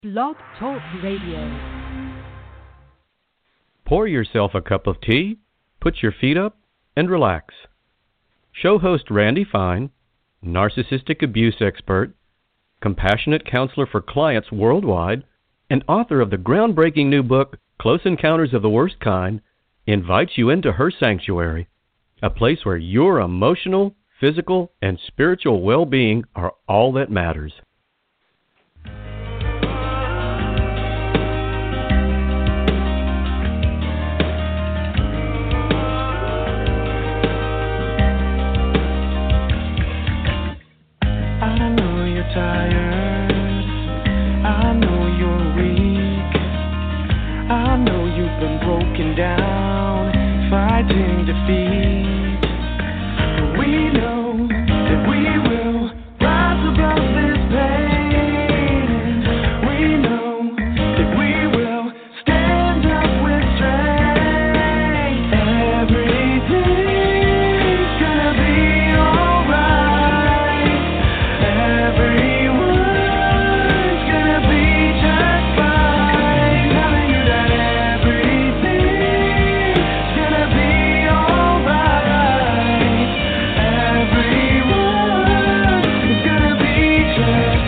Blog Talk Radio. Pour yourself a cup of tea, put your feet up, and relax. Show host Randy Fine, narcissistic abuse expert, compassionate counselor for clients worldwide, and author of the groundbreaking new book, Close Encounters of the Worst Kind, invites you into her sanctuary, a place where your emotional, physical, and spiritual well-being are all that matters. Tired, I know you're weak, I know you've been broken down, fighting defeat. We know that we will rise above this pain. We know that we will stand up with strength. Everything's gonna be alright. Everyone's gonna be just fine. Telling you that everything's gonna be alright. Everyone's gonna be just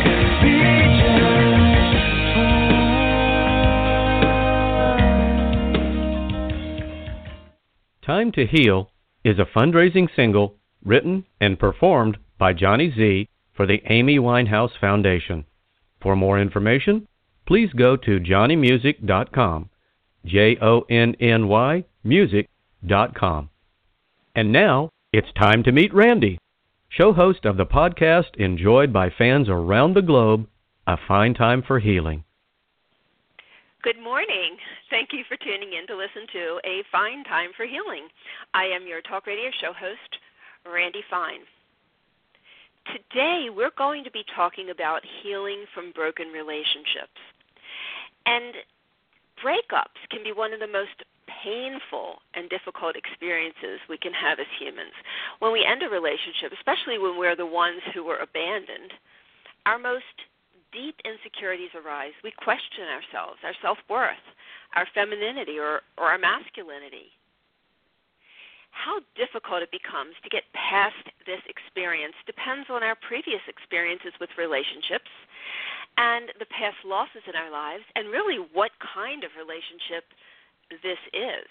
fine. Time to Heal is a fundraising single written and performed by Johnny Z for the Amy Winehouse Foundation. For more information, please go to johnnymusic.com, JONNY music.com. And now, it's time to meet Randy, show host of the podcast enjoyed by fans around the globe, A Fine Time for Healing. Good morning. Thank you for tuning in to listen to A Fine Time for Healing. I am your talk radio show host, Randy Fine. Today, we're going to be talking about healing from broken relationships. And breakups can be one of the most painful and difficult experiences we can have as humans. When we end a relationship, especially when we're the ones who were abandoned, our most deep insecurities arise. We question ourselves, our self-worth, our femininity, or our masculinity. How difficult it becomes to get past this experience depends on our previous experiences with relationships and the past losses in our lives, and really what kind of relationship this is.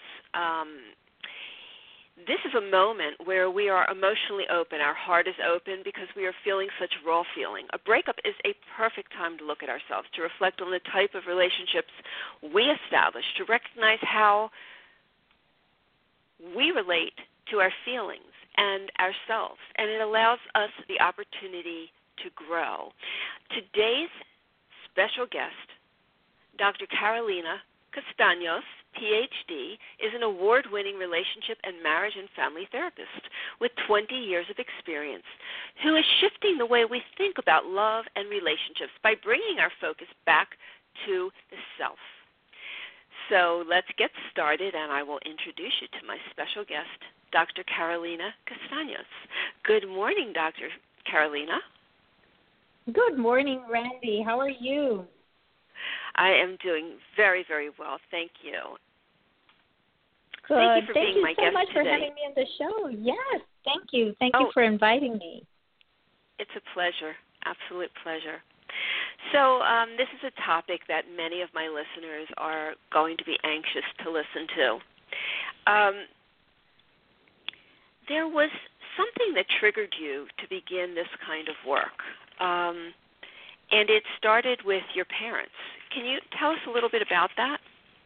This is a moment where we are emotionally open. Our heart is open because we are feeling such raw feeling. A breakup is a perfect time to look at ourselves, to reflect on the type of relationships we establish, to recognize how we relate to our feelings and ourselves, and it allows us the opportunity to grow. Today's special guest, Dr. Carolina Castaños, Ph.D., is an award-winning relationship and marriage and family therapist with 20 years of experience who is shifting the way we think about love and relationships by bringing our focus back to the self. So let's get started, and I will introduce you to my special guest, Dr. Carolina Castaños. Good morning, Dr. Carolina. Good morning, Randy. How are you? I am doing very, very well. Thank you. Good. Thank you for being my guest today. Thank you so much for having me on the show. Yes, thank you. Thank you for inviting me. It's a pleasure, absolute pleasure. So this is a topic that many of my listeners are going to be anxious to listen to. There was something that triggered you to begin this kind of work, and it started with your parents. Can you tell us a little bit about that?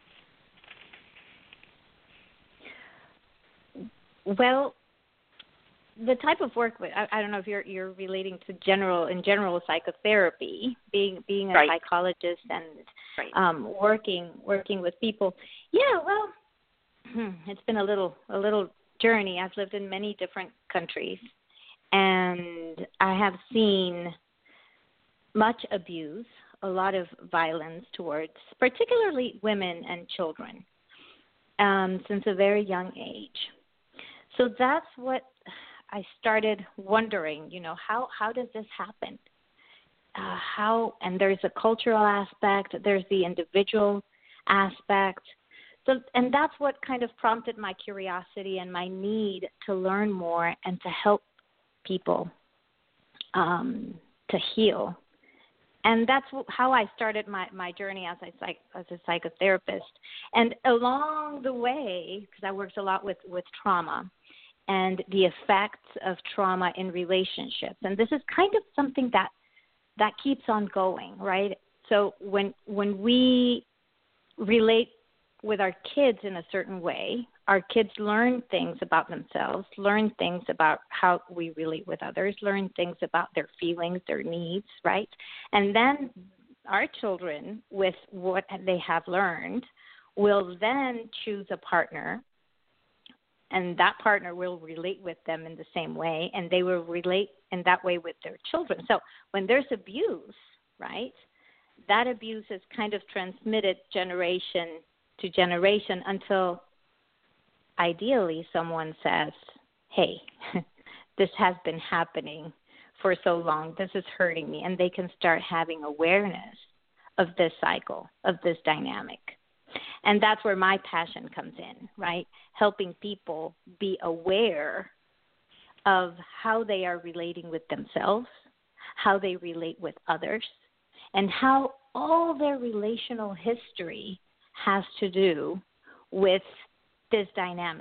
Well, the type of work, I don't know if you're relating to general psychotherapy, being a right. psychologist and right. Working with people. Yeah, well, it's been a little journey. I've lived in many different countries, and I have seen much abuse, a lot of violence towards particularly women and children since a very young age. So that's what I started wondering, how does this happen? and there's a cultural aspect, there's the individual aspect. So, and that's what kind of prompted my curiosity and my need to learn more and to help people to heal. And that's how I started my journey as a psychotherapist. And along the way, because I worked a lot with trauma and the effects of trauma in relationships. And this is kind of something that keeps on going, right? So when we relate with our kids in a certain way, our kids learn things about themselves, learn things about how we relate with others, learn things about their feelings, their needs, right? And then our children, with what they have learned, will then choose a partner, and that partner will relate with them in the same way, and they will relate in that way with their children. So when there's abuse, right, that abuse is kind of transmitted generation to generation until ideally someone says, hey, this has been happening for so long, this is hurting me, and they can start having awareness of this cycle, of this dynamic. And that's where my passion comes in, right? Helping people be aware of how they are relating with themselves, how they relate with others, and how all their relational history has to do with this dynamic.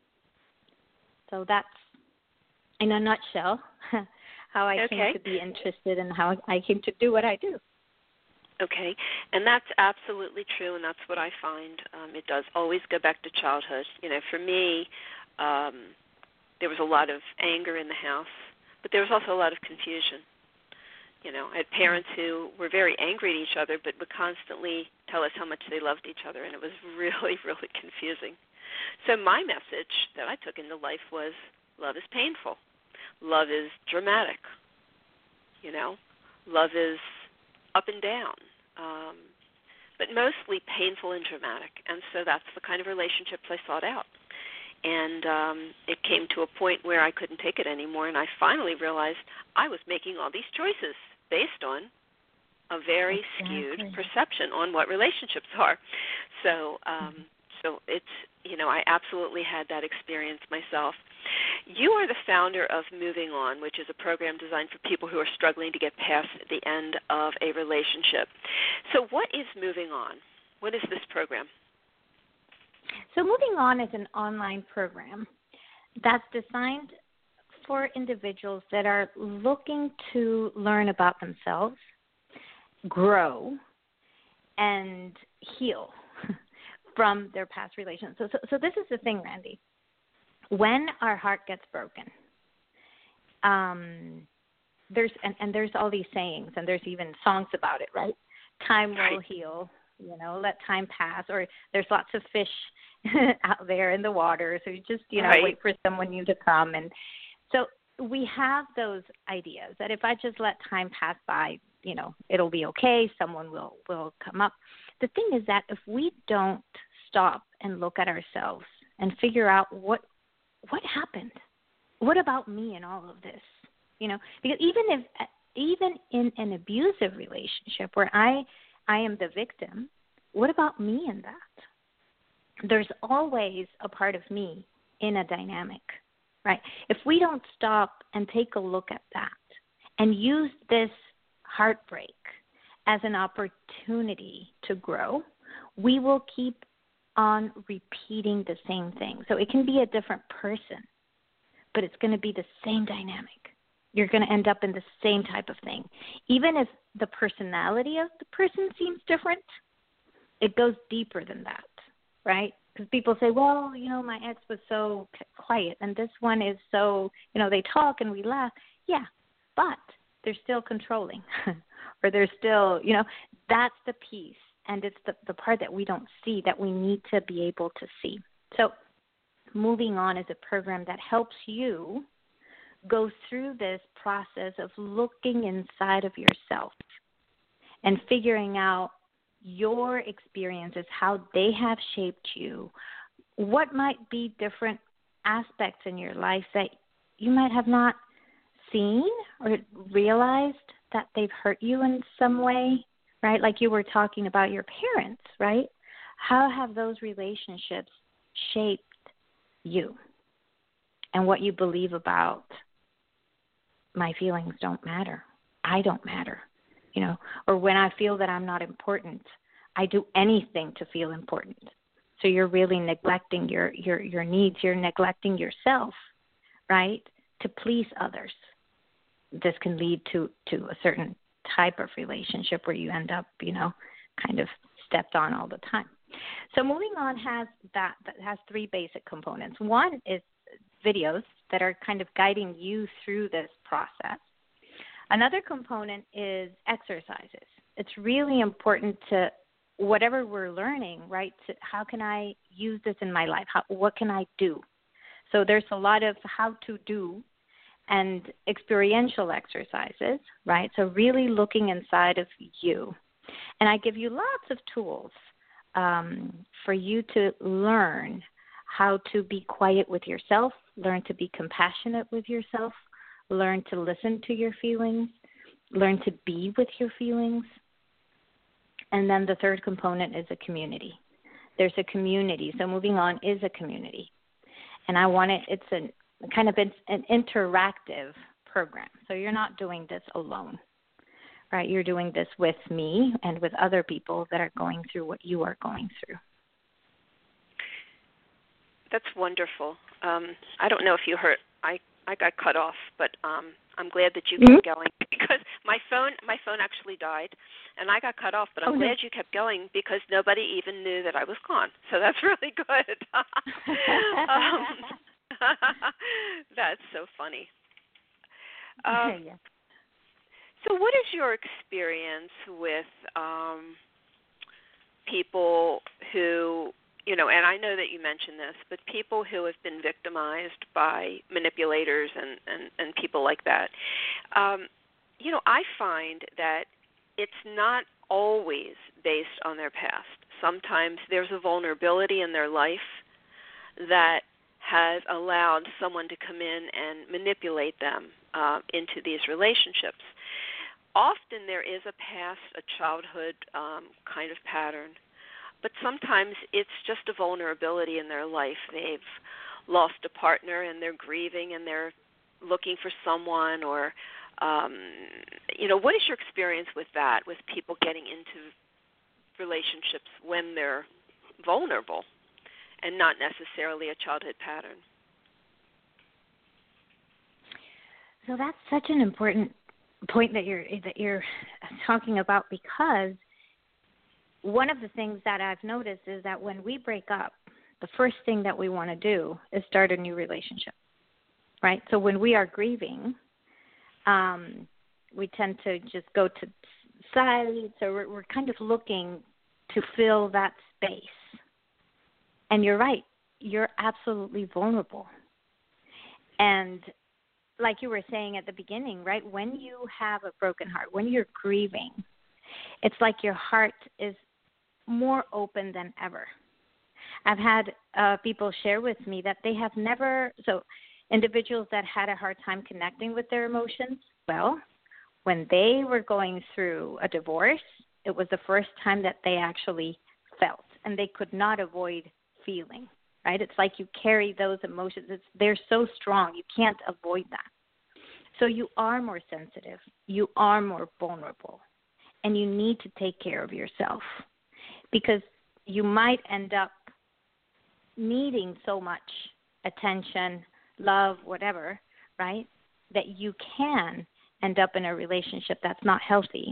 So that's, in a nutshell, how I came to be interested and how I came to do what I do. Okay, and that's absolutely true, and that's what I find. It does always go back to childhood. You know, for me, there was a lot of anger in the house, but there was also a lot of confusion. You know, I had parents who were very angry at each other, but would constantly tell us how much they loved each other, and it was really, really confusing. So my message that I took into life was, love is painful. Love is dramatic. You know, love is up and down, but mostly painful and dramatic. And so that's the kind of relationships I sought out. And it came to a point where I couldn't take it anymore, and I finally realized I was making all these choices based on a very skewed perception on what relationships are. So so it's, you know, I absolutely had that experience myself. You are the founder of Moving On, which is a program designed for people who are struggling to get past the end of a relationship. So what is Moving On? What is this program? So Moving On is an online program that's designed for individuals that are looking to learn about themselves, grow, and heal from their past relations. So this is the thing, Randy. When our heart gets broken, there's all these sayings, and there's even songs about it, right? Time will heal, you know, let time pass, or there's lots of fish out there in the water, so you just, you know, wait for someone new to come. And so we have those ideas that if I just let time pass by, you know, it'll be okay, someone will come up. The thing is that if we don't stop and look at ourselves and figure out what happened, what about me in all of this, you know, because even in an abusive relationship where I am the victim, what about me in that? There's always a part of me in a dynamic, right? If we don't stop and take a look at that and use this heartbreak as an opportunity to grow, we will keep on repeating the same thing. So it can be a different person, but it's going to be the same dynamic. You're going to end up in the same type of thing. Even if the personality of the person seems different, it goes deeper than that, right? Because people say, well, you know, my ex was so quiet, and this one is so, you know, they talk and we laugh. Yeah, but they're still controlling, or they're still, you know, that's the piece. And it's the part that we don't see that we need to be able to see. So Moving On is a program that helps you go through this process of looking inside of yourself and figuring out your experiences, how they have shaped you, what might be different aspects in your life that you might have not seen or realized that they've hurt you in some way, right? Like you were talking about your parents, right? How have those relationships shaped you and what you believe about my feelings don't matter? I don't matter, or when I feel that I'm not important, I do anything to feel important. So you're really neglecting your needs. You're neglecting yourself, right, to please others. This can lead to a certain type of relationship where you end up, kind of stepped on all the time. So moving on has 3 basic components. One is videos that are kind of guiding you through this process. Another component is exercises. It's really important to whatever we're learning, right? How can I use this in my life? What can I do? So there's a lot of how to do and experiential exercises, right? So really looking inside of you. And I give you lots of tools for you to learn how to be quiet with yourself, learn to be compassionate with yourself, learn to listen to your feelings, learn to be with your feelings. And then the third component is a community. There's a community. So moving on is a community. And it's an interactive program. So you're not doing this alone, right? You're doing this with me and with other people that are going through what you are going through. That's wonderful. I don't know if you heard, I got cut off, but I'm glad that you kept going because my phone actually died, and I got cut off. But I'm glad you kept going because nobody even knew that I was gone. So that's really good. That's so funny. Yeah. So, what is your experience with people who? And I know that you mentioned this, but people who have been victimized by manipulators and people like that, I find that it's not always based on their past. Sometimes there's a vulnerability in their life that has allowed someone to come in and manipulate them into these relationships. Often there is a past, a childhood kind of pattern. But sometimes it's just a vulnerability in their life. They've lost a partner and they're grieving and they're looking for someone or, what is your experience with that, with people getting into relationships when they're vulnerable and not necessarily a childhood pattern? So that's such an important point that you're talking about because one of the things that I've noticed is that when we break up, the first thing that we want to do is start a new relationship, right? So when we are grieving, we tend to just go to silence, so we're kind of looking to fill that space. And you're right, you're absolutely vulnerable. And like you were saying at the beginning, right, when you have a broken heart, when you're grieving, it's like your heart is more open than ever. I've had people share with me that they have never, so individuals that had a hard time connecting with their emotions, well, when they were going through a divorce, it was the first time that they actually felt, and they could not avoid feeling, right? It's like you carry those emotions. They're so strong, you can't avoid that. So you are more sensitive, you are more vulnerable, and you need to take care of yourself because you might end up needing so much attention, love, whatever, right, that you can end up in a relationship that's not healthy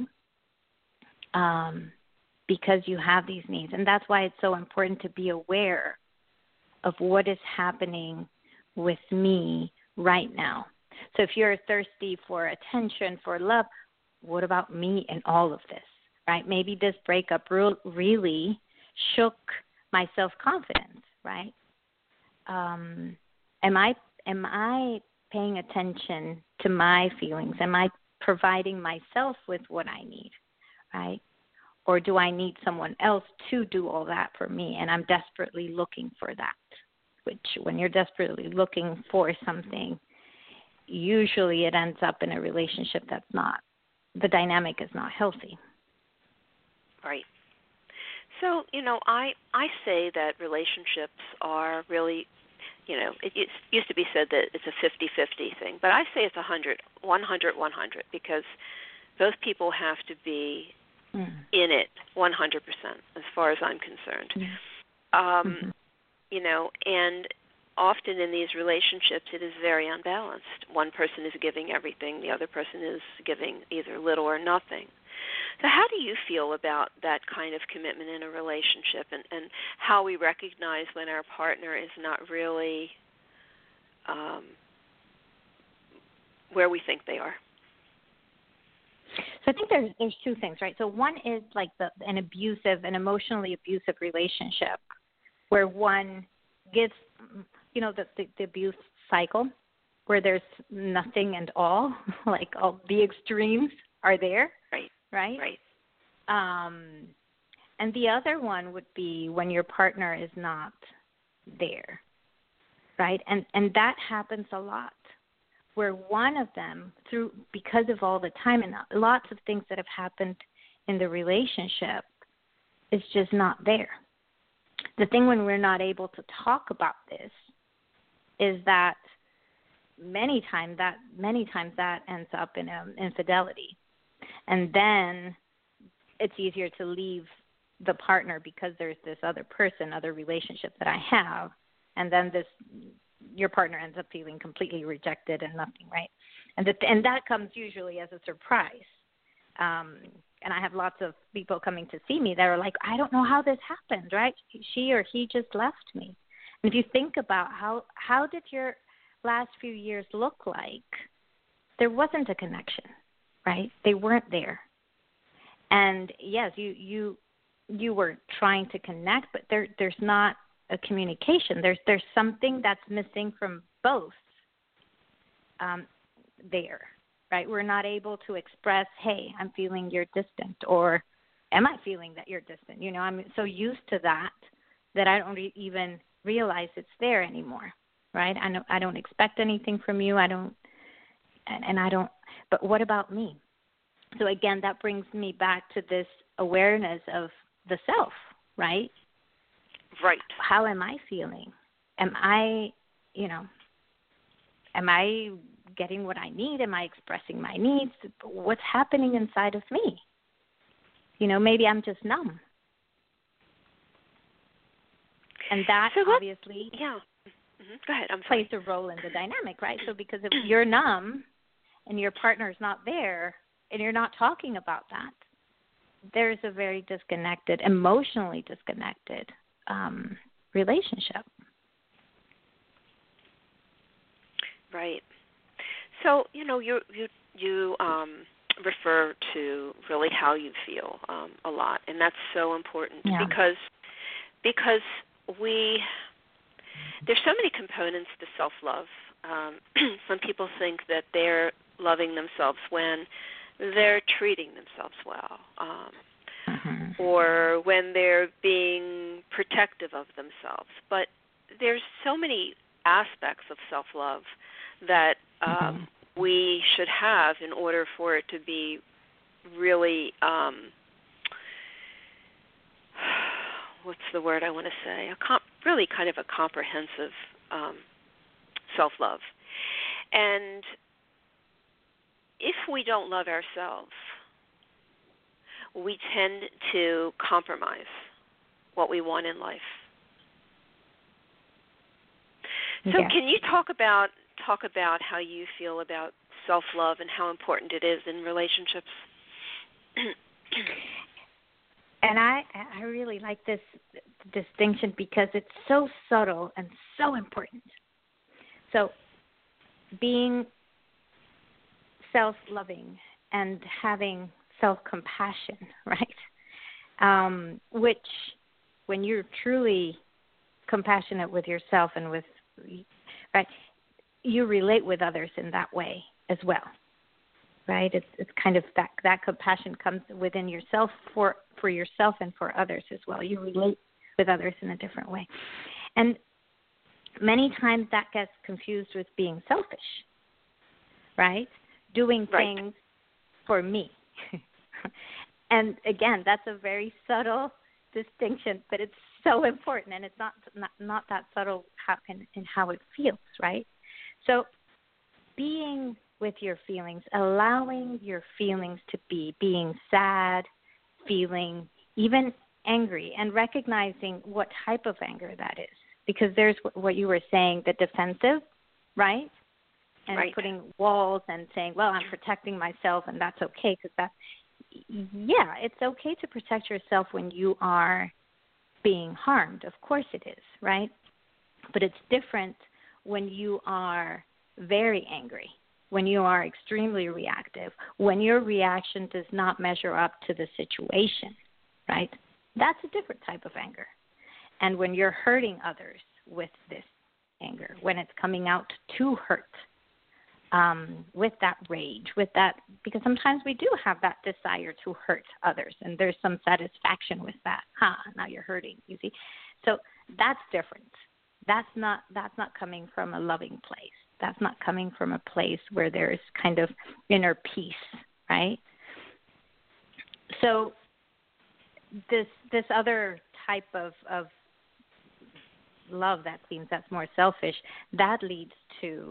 because you have these needs. And that's why it's so important to be aware of what is happening with me right now. So if you're thirsty for attention, for love, what about me in all of this, right? Maybe this breakup really shook my self-confidence, right? Am I paying attention to my feelings? Am I providing myself with what I need, right? Or do I need someone else to do all that for me? And I'm desperately looking for that, which when you're desperately looking for something, usually it ends up in a relationship that's not the dynamic is not healthy. Right. So, I say that relationships are really, it used to be said that it's a 50-50 thing, but I say it's 100, because both people have to be in it 100% as far as I'm concerned. And often in these relationships it is very unbalanced. One person is giving everything, the other person is giving either little or nothing. So how do you feel about that kind of commitment in a relationship, and how we recognize when our partner is not really where we think they are? So I think there's two things, right? So one is like an emotionally abusive relationship where one gives, the abuse cycle where there's nothing and all, like all the extremes are there. Right. And the other one would be when your partner is not there, right? And that happens a lot, where one of them, because of all the time and lots of things that have happened in the relationship, is just not there. The thing when we're not able to talk about this is that many times that ends up in infidelity. And then it's easier to leave the partner because there's this other relationship that I have, and then your partner ends up feeling completely rejected and nothing, right? And that comes usually as a surprise. And I have lots of people coming to see me that are like, I don't know how this happened, right? She or he just left me. And if you think about how did your last few years look like, there wasn't a connection. Right? They weren't there. And yes, you were trying to connect, but there's not a communication. There's something that's missing from both there, right? We're not able to express, hey, I'm feeling you're distant, or am I feeling that you're distant? I'm so used to that I don't even realize it's there anymore, right? I don't expect anything from you. I don't. But what about me? So again, that brings me back to this awareness of the self, right? Right. How am I feeling? Am I getting what I need? Am I expressing my needs? What's happening inside of me? Maybe I'm just numb. And that obviously Go ahead. plays a role in the dynamic, right? So because if you're numb and your partner's not there and you're not talking about that, there's a very emotionally disconnected relationship. Right. So, you refer to really how you feel a lot, and that's so important because there's so many components to self-love. Some people think that they're loving themselves when they're treating themselves well, or when they're being protective of themselves. But there's so many aspects of self-love that we should have in order for it to be really, what's the word I want to say? Really kind of a comprehensive self-love. And if we don't love ourselves, we tend to compromise what we want in life. So can you talk about how you feel about self-love and how important it is in relationships? And I really like this distinction because it's so subtle and so important. So being self-loving and having self-compassion, right? Which, when you're truly compassionate with yourself and with, right, you relate with others in that way as well, right? It's kind of that compassion comes within yourself for yourself and for others as well. You relate with others in a different way. And many times that gets confused with being selfish, right? Doing things for me. And again, that's a very subtle distinction, but it's so important, and it's not that subtle in how it feels, right? So being with your feelings, allowing your feelings to be, being sad, feeling even angry, and recognizing what type of anger that is. Because there's what you were saying, the defensive, right? And right. putting walls and saying, well, I'm protecting myself, and that's okay, because that's, yeah, it's okay to protect yourself when you are being harmed. Of course it is, right? But it's different when you are very angry, when you are extremely reactive, when your reaction does not measure up to the situation, right? That's a different type of anger. And when you're hurting others with this anger, when it's coming out to hurt, with that rage, with that, because sometimes we do have that desire to hurt others, and there's some satisfaction with that. Now you're hurting, you see. So that's different. That's not coming from a loving place. That's not coming from a place where there's kind of inner peace, right? So this other type of love that seems that's more selfish, that leads to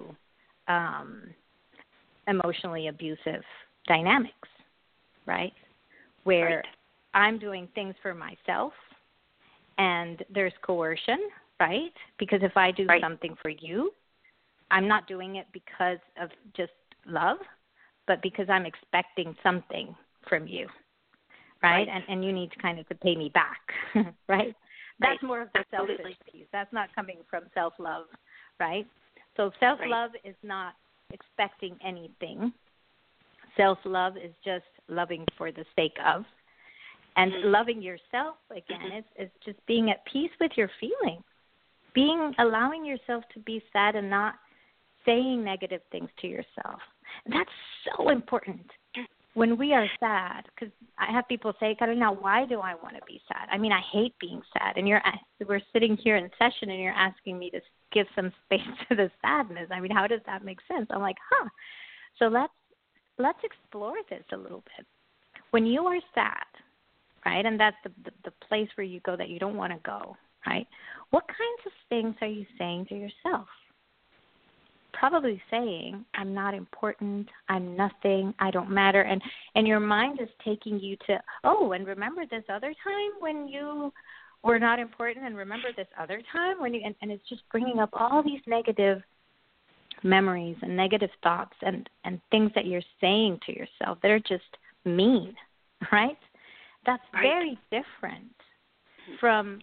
emotionally abusive dynamics, right? Where I'm doing things for myself and there's coercion, right? Because if I do something for you, I'm not doing it because of just love, but because I'm expecting something from you, right? And you need to kind of to pay me back, right? That's more of the selfish piece. That's not coming from self-love, right? So self-love is not expecting anything. Self-love is just loving for the sake of. And loving yourself, again, is just being at peace with your feelings. Allowing yourself to be sad and not saying negative things to yourself. That's so important. When we are sad, because I have people say, Carolina, why do I want to be sad? I mean, I hate being sad. And we're sitting here in session and you're asking me to give some space to the sadness. I mean, how does that make sense? I'm like, So let's explore this a little bit. When you are sad, right, and that's the place where you go that you don't want to go, right, what kinds of things are you saying to yourself? Probably saying, I'm not important, I'm nothing, I don't matter. And your mind is taking you to, and remember this other time when you were not important, and remember this other time when you, and it's just bringing up all these negative memories and negative thoughts and things that you're saying to yourself that are just mean, right? That's very different from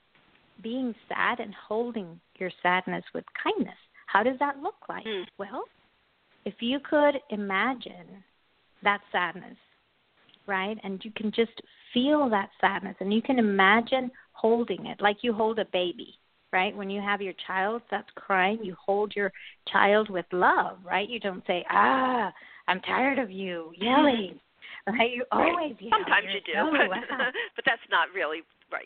being sad and holding your sadness with kindness. How does that look like? Well, if you could imagine that sadness, right, and you can just feel that sadness, and you can imagine holding it like you hold a baby, right? When you have your child that's crying, you hold your child with love, right? You don't say, I'm tired of you yelling, right? You always yell. Sometimes you do, but that's not really right.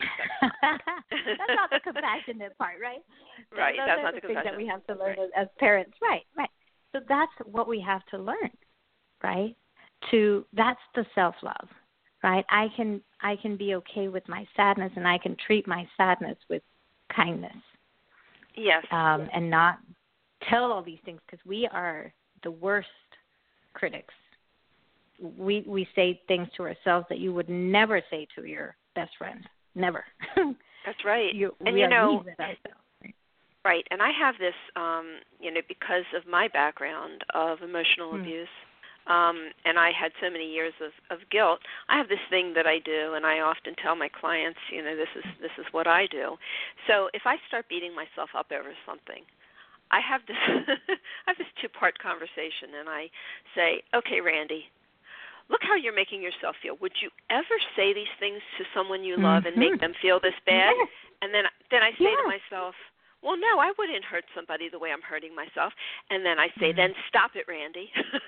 That's not the compassionate part, right? Right, Those that's are not the the things compassionate. that we have to learn as parents. Right. So that's what we have to learn, right? That's the self-love, right? I can be okay with my sadness, and I can treat my sadness with kindness. Yes. And not tell all these things, because we are the worst critics. We say things to ourselves that you would never say to your best friend. Never. That's right. We are mean with ourselves. Right. And I have this, because of my background of emotional abuse, and I had so many years of guilt, I have this thing that I do, and I often tell my clients, this is what I do. So if I start beating myself up over something, I have this two-part conversation, and I say, okay, Randy, look how you're making yourself feel. Would you ever say these things to someone you love and make them feel this bad? Yes. And then I say to myself, well, no, I wouldn't hurt somebody the way I'm hurting myself. And then I say, then stop it, Randy.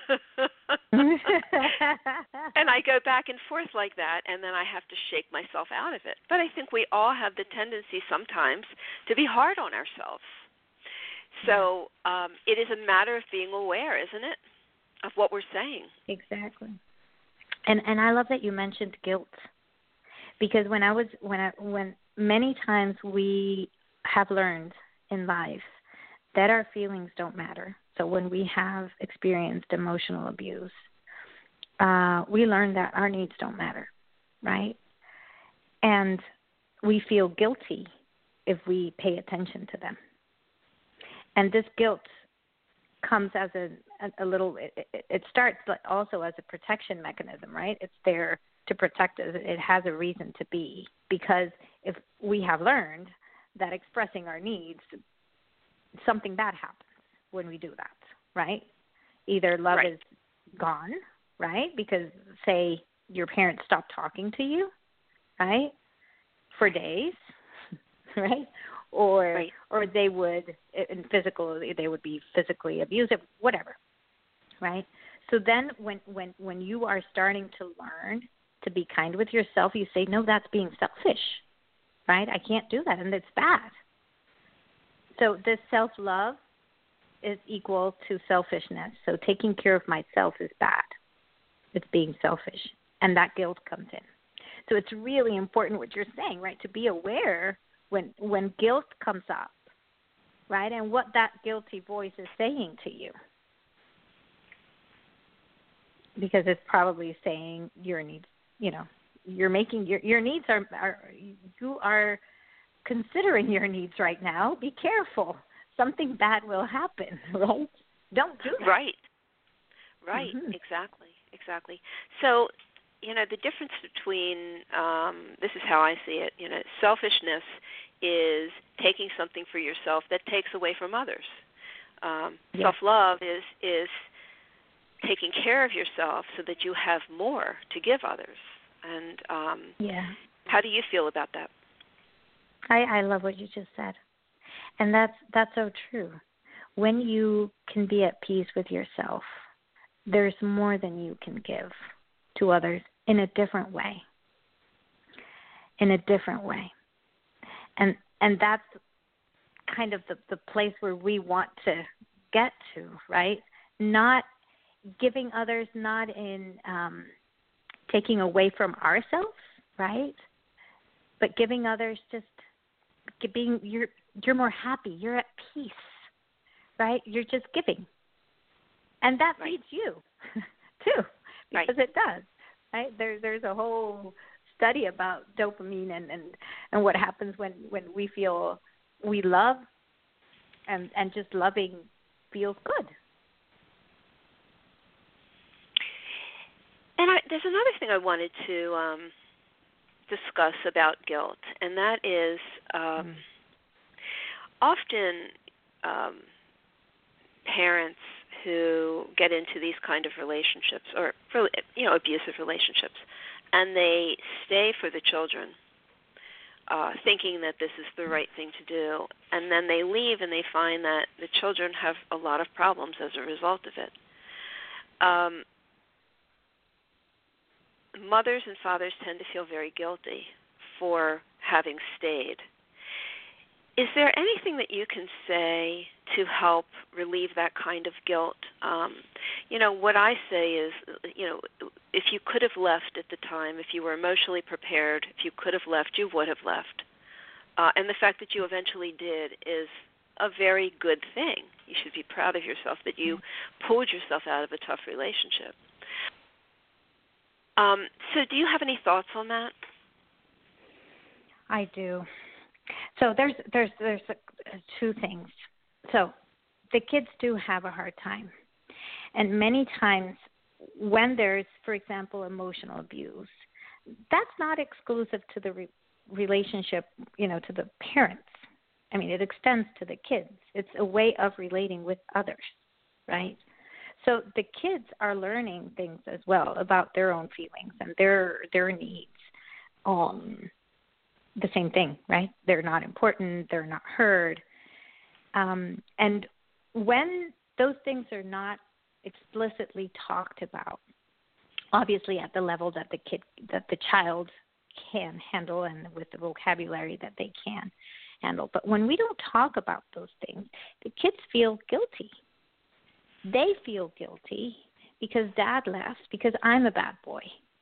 And I go back and forth like that, and then I have to shake myself out of it. But I think we all have the tendency sometimes to be hard on ourselves. So it is a matter of being aware, isn't it, of what we're saying. Exactly. And I love that you mentioned guilt, because when many times we have learned in life that our feelings don't matter. So when we have experienced emotional abuse, we learn that our needs don't matter, right? And we feel guilty if we pay attention to them. And this guilt comes as a little, it starts also as a protection mechanism, right? It's there to protect us. It has a reason to be, because if we have learned that expressing our needs, something bad happens when we do that, right? Either love is gone, right? Because, say, your parents stop talking to you, right, for days, right? Or they would, they would be physically abusive, whatever, right? So then when you are starting to learn to be kind with yourself, you say, no, that's being selfish, right? I can't do that, and it's bad. So this self-love is equal to selfishness. So taking care of myself is bad. It's being selfish, and that guilt comes in. So it's really important what you're saying, right, to be aware when guilt comes up, right, and what that guilty voice is saying to you. Because it's probably saying your needs, you're making your needs are you are considering your needs right now. Be careful. Something bad will happen, right? Don't do that. Right. Mm-hmm. Exactly. So, the difference between, this is how I see it, selfishness is taking something for yourself that takes away from others. Self-love is taking care of yourself so that you have more to give others. And how do you feel about that? I love what you just said. And that's so true. When you can be at peace with yourself, there's more than you can give to others in a different way. And that's kind of the place where we want to get to, right? Not giving others, not in taking away from ourselves, right? But giving others, just being, you're more happy, you're at peace, right? You're just giving. And that feeds you, too, because it does, right? There's a whole study about dopamine and what happens when we feel we love, and just loving feels good. And there's another thing I wanted to discuss about guilt, and that is often parents who get into these kind of relationships, or abusive relationships, and they stay for the children, thinking that this is the right thing to do, and then they leave and they find that the children have a lot of problems as a result of it. Mothers and fathers tend to feel very guilty for having stayed. Is there anything that you can say to help relieve that kind of guilt? What I say is, if you could have left at the time, if you were emotionally prepared, if you could have left, you would have left. And the fact that you eventually did is a very good thing. You should be proud of yourself that you pulled yourself out of a tough relationship. So do you have any thoughts on that? I do. So there's two things. So the kids do have a hard time. And many times when there's, for example, emotional abuse, that's not exclusive to the relationship, to the parents. I mean, it extends to the kids. It's a way of relating with others, right? So the kids are learning things as well about their own feelings and their needs. The same thing, right? They're not important. They're not heard. And when those things are not explicitly talked about, obviously at the level that the child can handle and with the vocabulary that they can handle, but when we don't talk about those things, the kids feel guilty. They feel guilty because dad left, because I'm a bad boy,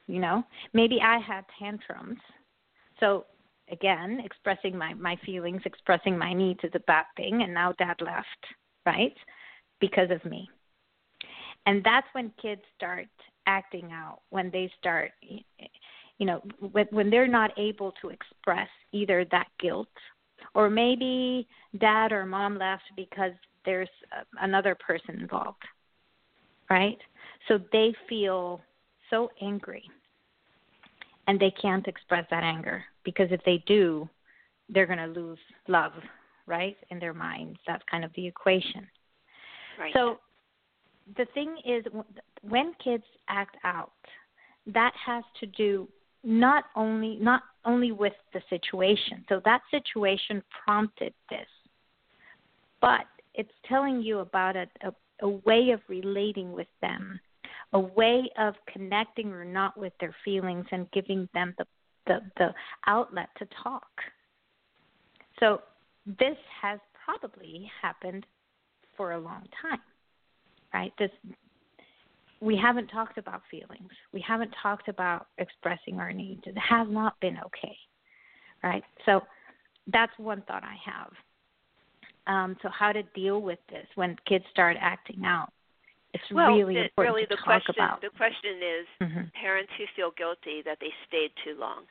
you know. Maybe I had tantrums. So, again, expressing my feelings, expressing my needs is a bad thing, and now Dad left, right, because of me. And that's when kids start acting out, when they start, you know, when they're not able to express either that guilt, or maybe Dad or Mom left because there's another person involved, right? So they feel so angry, and they can't express that anger, because if they do, they're going to lose love, right, in their minds. That's kind of the equation. Right. So the thing is, when kids act out, that has to do not only with the situation. So that situation prompted this, but it's telling you about a way of relating with them, a way of connecting or not with their feelings, and giving them the outlet to talk. So this has probably happened for a long time, right? We haven't talked about feelings. We haven't talked about expressing our needs. It has not been okay, right? So that's one thought I have. So how to deal with this when kids start acting out. It's really important to talk about. The question is parents who feel guilty that they stayed too long.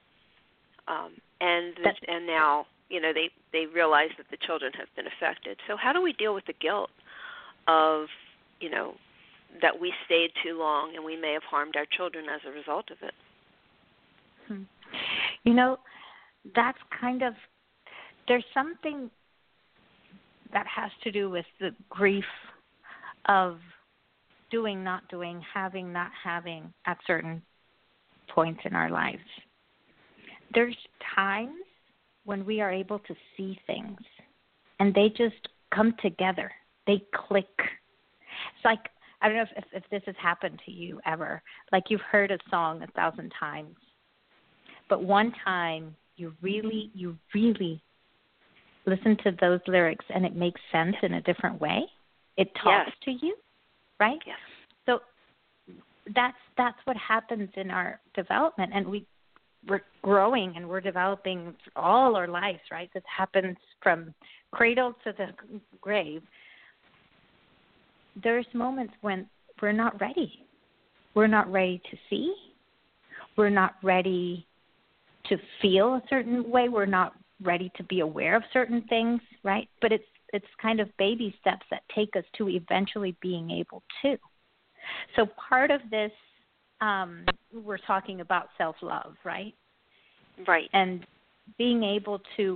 And now, you know, they realize that the children have been affected. So how do we deal with the guilt of, you know, that we stayed too long and we may have harmed our children as a result of it? You know, that's kind of, there's something that has to do with the grief of doing, not doing, having, not having at certain points in our lives. There's times when we are able to see things and they just come together. They click. It's like, I don't know if this has happened to you ever. Like, you've heard a song 1,000 times, but one time you really listen to those lyrics and it makes sense in a different way. It talks to you, right? Yes. So that's what happens in our development, and we're growing and we're developing all our lives, right? This happens from cradle to the grave. There's moments when we're not ready. We're not ready to see. We're not ready to feel a certain way. We're not ready to be aware of certain things, right? But it's kind of baby steps that take us to eventually being able to. So part of this, we're talking about self-love, right? Right. And being able to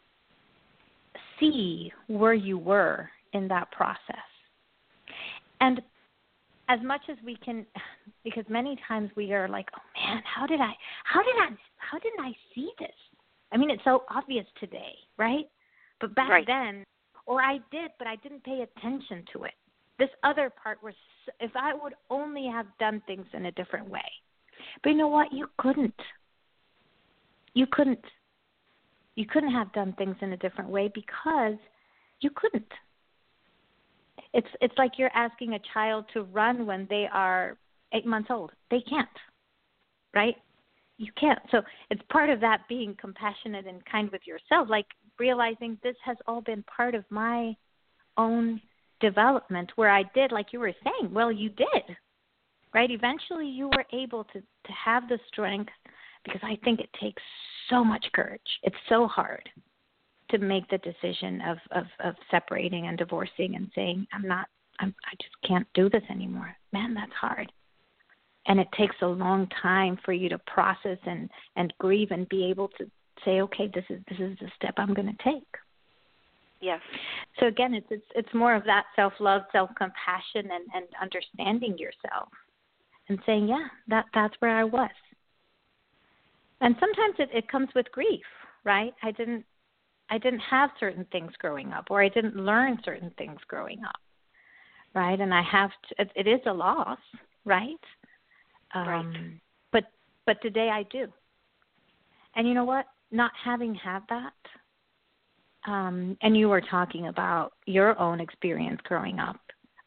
see where you were in that process. And as much as we can, because many times we are like, oh man, how didn't I see this? I mean, it's so obvious today, right? But back then, or I did, but I didn't pay attention to it. This other part was, if I would only have done things in a different way. But you know what? You couldn't. You couldn't have done things in a different way because you couldn't. It's like you're asking a child to run when they are 8 months old. They can't, right? You can't. So it's part of that being compassionate and kind with yourself, like realizing this has all been part of my own development where I did, like you were saying, well, you did, right? Eventually you were able to have the strength, because I think it takes so much courage. It's so hard to make the decision of separating and divorcing and saying, I just can't do this anymore. Man, that's hard. And it takes a long time for you to process and grieve and be able to say, okay, this is the step I'm going to take. Yes. So again, it's more of that self-love, self-compassion, and understanding yourself and saying, yeah, that's where I was. And sometimes it comes with grief, right? I didn't have certain things growing up, or I didn't learn certain things growing up, right? And I have to, it is a loss, right? Right. But today I do. And you know what? Not having had that, and you were talking about your own experience growing up. Of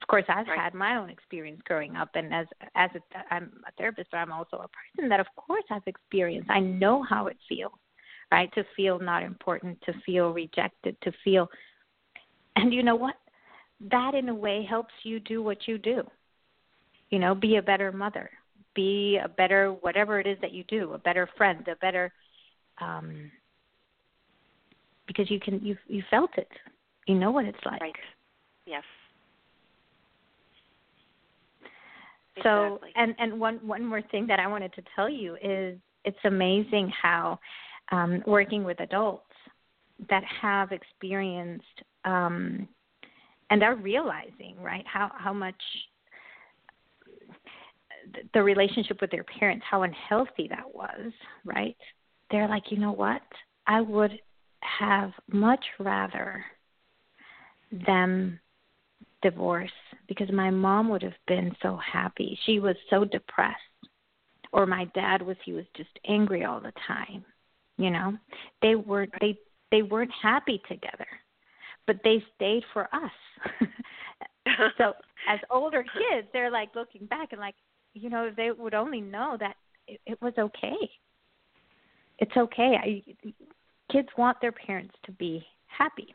course, I've Right. had my own experience growing up, and I'm a therapist, but I'm also a person that, of course, I've experienced. I know how it feels, right, to feel not important, to feel rejected, to feel, and you know what? That, in a way, helps you do what you do. Be a better mother, be a better whatever it is that you do, a better friend, a better, because you felt it. You know what it's like. Right. Yes. So, Exactly. and one more thing that I wanted to tell you is it's amazing how working with adults that have experienced and are realizing, right, how much the relationship with their parents, how unhealthy that was, right? They're like, you know what? I would have much rather them divorce because my mom would have been so happy. She was so depressed. Or my dad he was just angry all the time. They weren't happy together, but they stayed for us. So as older kids, they're like looking back and like, if they would only know that it was okay. It's okay. Kids want their parents to be happy.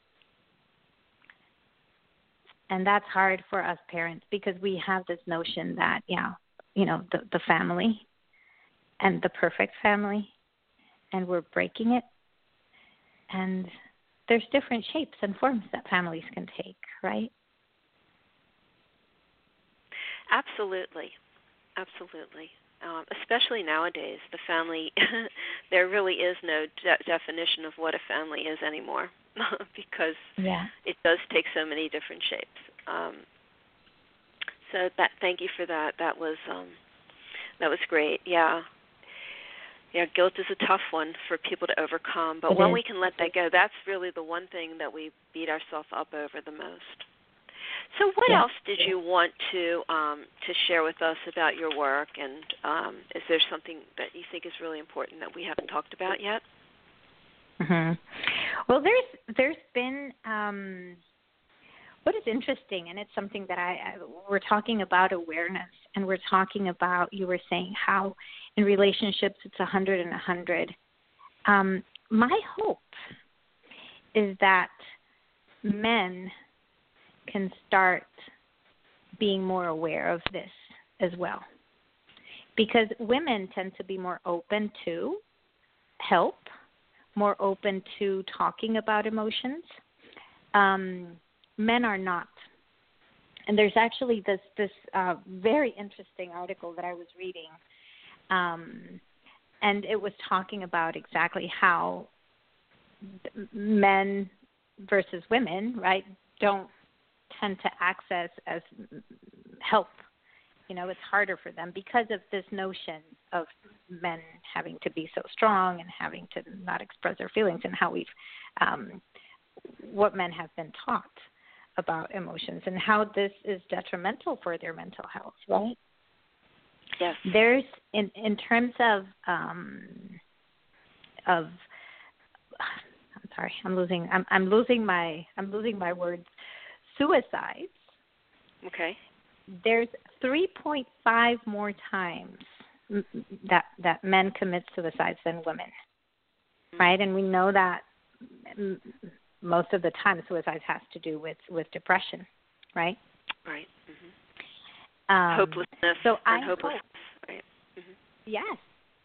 And that's hard for us parents because we have this notion that, the family and the perfect family, and we're breaking it. And there's different shapes and forms that families can take, right? Absolutely. Especially nowadays, the family, there really is no definition of what a family is anymore because it does take so many different shapes. So thank you for that. That was great. Yeah, guilt is a tough one for people to overcome, but when we can let that go, that's really the one thing that we beat ourselves up over the most. So what else did you want to share with us about your work, and is there something that you think is really important that we haven't talked about yet? Mm-hmm. Well, there's been what is interesting, and it's something that we're talking about awareness, and we're talking about, you were saying how in relationships it's 100 and 100. My hope is that men can start being more aware of this as well. Because women tend to be more open to help, more open to talking about emotions. Men are not. And there's actually this very interesting article that I was reading, and it was talking about exactly how men versus women, right, don't tend to access as help. It's harder for them because of this notion of men having to be so strong and having to not express their feelings, and how we've what men have been taught about emotions and how this is detrimental for their mental health, right? Yes. There's in terms of I'm sorry, I'm losing my words. Suicides. Okay. There's 3.5 more times that men commit suicides than women, right? And we know that most of the time suicides has to do with depression, right? Right. Mm-hmm. Hopelessness and hopelessness, right? Mm-hmm.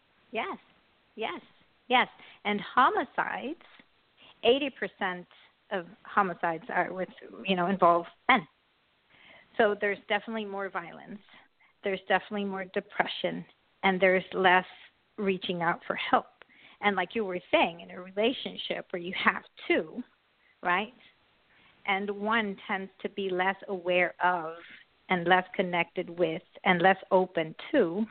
Yes. And homicides, 80% of homicides are involve men. So there's definitely more violence. There's definitely more depression, and there's less reaching out for help. And like you were saying, in a relationship where you have two, right? And one tends to be less aware of and less connected with and less open to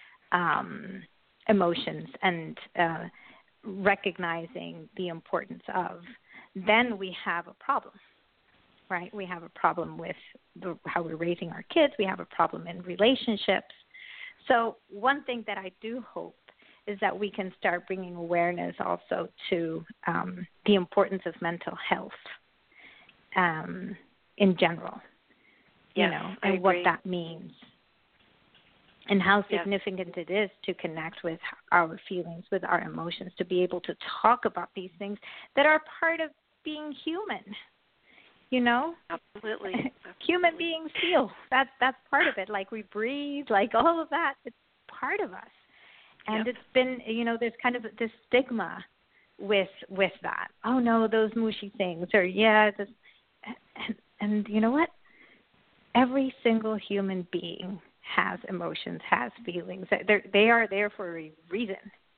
emotions and recognizing the importance of, then we have a problem, right? We have a problem with how we're raising our kids. We have a problem in relationships. So one thing that I do hope is that we can start bringing awareness also to the importance of mental health in general. Yes, I and what agree. that means. And how Yes. significant it is to connect with our feelings, with our emotions, to be able to talk about these things that are part of being human. Absolutely. Human beings feel. That's part of it. Like we breathe, like all of that. It's part of us. And Yep. it's been, there's kind of this stigma with that. Oh no, those mushy things, or this, and you know what? Every single human being has emotions, has feelings. They are there for a reason.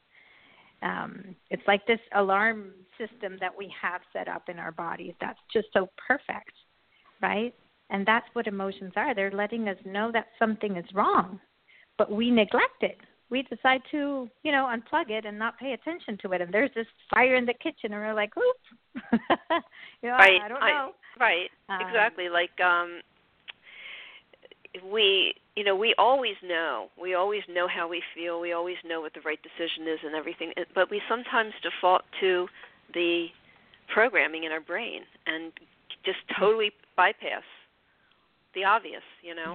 It's like this alarm system that we have set up in our bodies that's just so perfect, right? And that's what emotions are. They're letting us know that something is wrong, but we neglect it. We decide to, unplug it and not pay attention to it. And there's this fire in the kitchen, and we're like, oops, Right. I don't know. Right. Exactly. Like we always know. We always know how we feel. We always know what the right decision is and everything. But we sometimes default to the programming in our brain and just totally bypass the obvious, Yeah.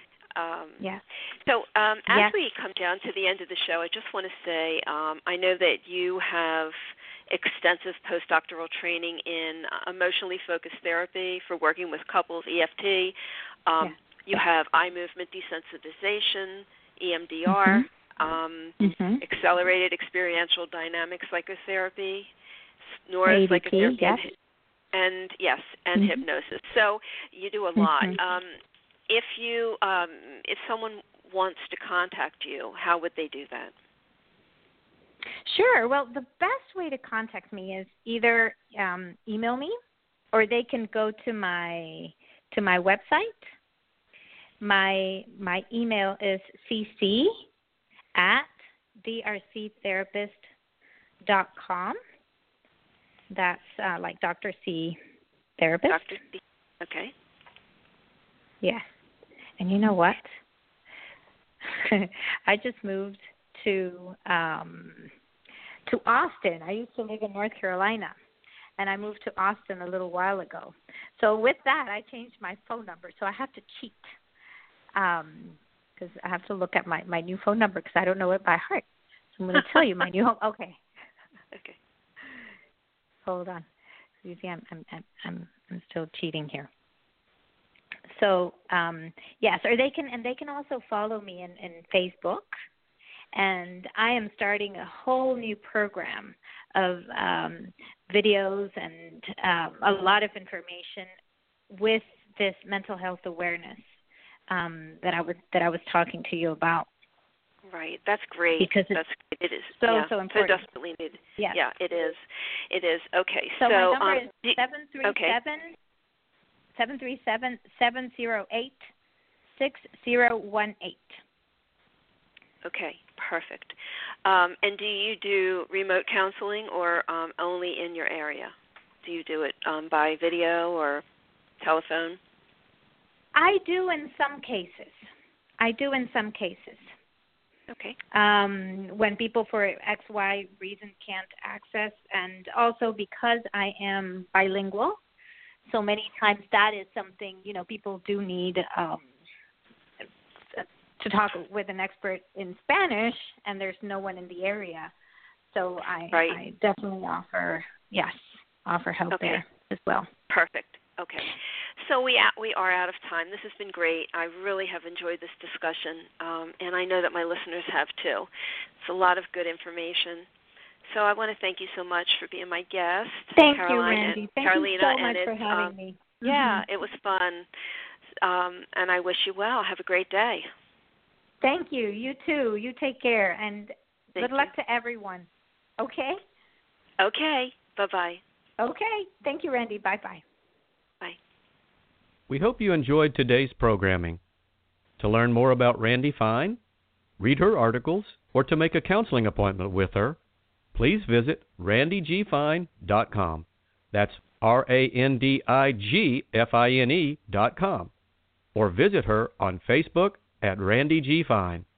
So as we come down to the end of the show, I just want to say I know that you have extensive postdoctoral training in emotionally focused therapy for working with couples, EFT. You have eye movement desensitization, EMDR, accelerated experiential dynamic psychotherapy, neuropsychotherapy, yes. and hypnosis. So you do a lot. If someone wants to contact you, how would they do that? Sure. Well, the best way to contact me is either email me, or they can go to my website. My email is cc@drctherapist.com. That's like Dr. C therapist. Dr. C. Okay. Yes. And you know what? I just moved to Austin. I used to live in North Carolina, and I moved to Austin a little while ago. So with that, I changed my phone number. So I have to cheat because I have to look at my new phone number because I don't know it by heart. So I'm going to tell you my new home. Okay. Okay. Hold on. You see, I'm still cheating here. So yes, or they can also follow me in Facebook, and I am starting a whole new program of videos and a lot of information with this mental health awareness that I was talking to you about. Right, that's great. Because it is so So important. desperately needed. Yes. Yeah, it is. It is. Okay. So my number is 737-708-6018. Okay, perfect. And do you do remote counseling or only in your area? Do you do it by video or telephone? I do in some cases. Okay. When people for XY reason can't access, and also because I am bilingual, so many times that is something, people do need to talk with an expert in Spanish, and there's no one in the area. So I definitely offer help there as well. Perfect. Okay. So we are out of time. This has been great. I really have enjoyed this discussion, and I know that my listeners have too. It's a lot of good information. So I want to thank you so much for being my guest. Thank Caroline you, Randy. Thank Carolina, you so much for having me. Yeah, it was fun, and I wish you well. Have a great day. Thank you. You too. You take care, and good luck to everyone. Okay? Okay. Bye-bye. Okay. Thank you, Randy. Bye-bye. Bye. We hope you enjoyed today's programming. To learn more about Randy Fine, read her articles, or to make a counseling appointment with her, please visit randygfine.com. That's RANDIGFINE.com. Or visit her on Facebook at Randy G. Fine.